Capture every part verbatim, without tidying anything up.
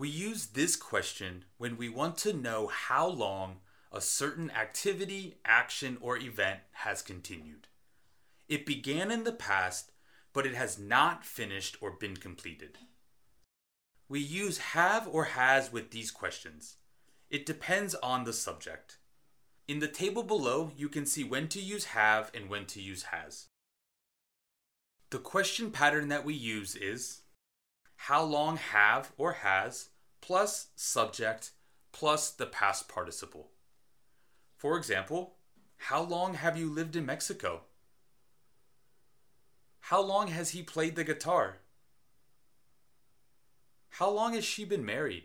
We use this question when we want to know how long a certain activity, action, or event has continued. It began in the past, but it has not finished or been completed. We use have or has with these questions. It depends on the subject. In the table below, you can see when to use have and when to use has. The question pattern that we use is how long have or has plus subject plus the past participle. For example, how long have you lived in Mexico? How long has he played the guitar? How long has she been married?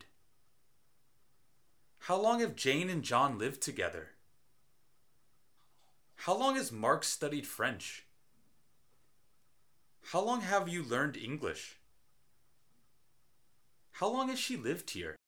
How long have Jane and John lived together? How long has Mark studied French? How long have you learned English? How long has she lived here?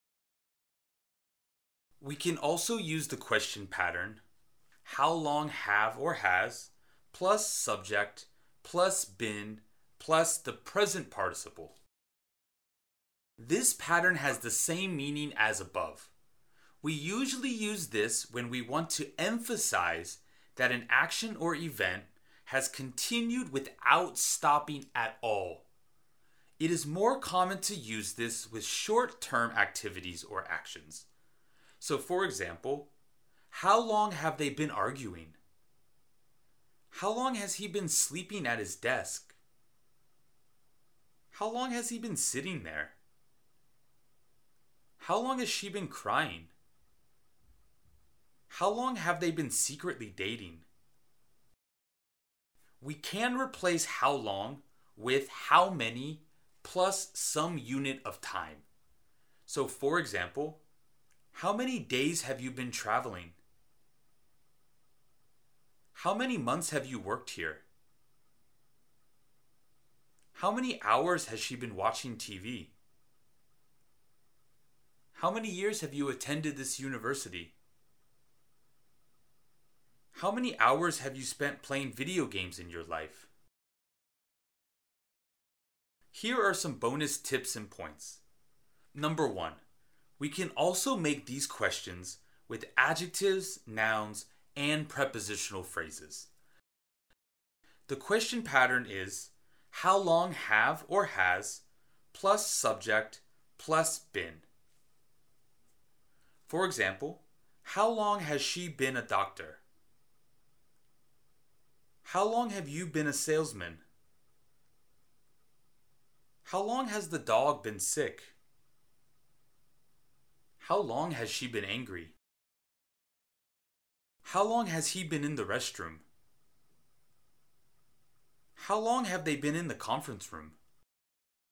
We can also use the question pattern, how long have or has, plus subject, plus been, plus the present participle. This pattern has the same meaning as above. We usually use this when we want to emphasize that an action or event has continued without stopping at all. It is more common to use this with short-term activities or actions. So for example, how long have they been arguing? How long has he been sleeping at his desk? How long has he been sitting there? How long has she been crying? How long have they been secretly dating? We can replace how long with how many plus some unit of time. So for example, how many days have you been traveling? How many months have you worked here? How many hours has she been watching T V? How many years have you attended this university? How many hours have you spent playing video games in your life? Here are some bonus tips and points. Number one, we can also make these questions with adjectives, nouns, and prepositional phrases. The question pattern is how long have or has plus subject plus been. For example, how long has she been a doctor? How long have you been a salesman? How long has the dog been sick? How long has she been angry? How long has he been in the restroom? How long have they been in the conference room?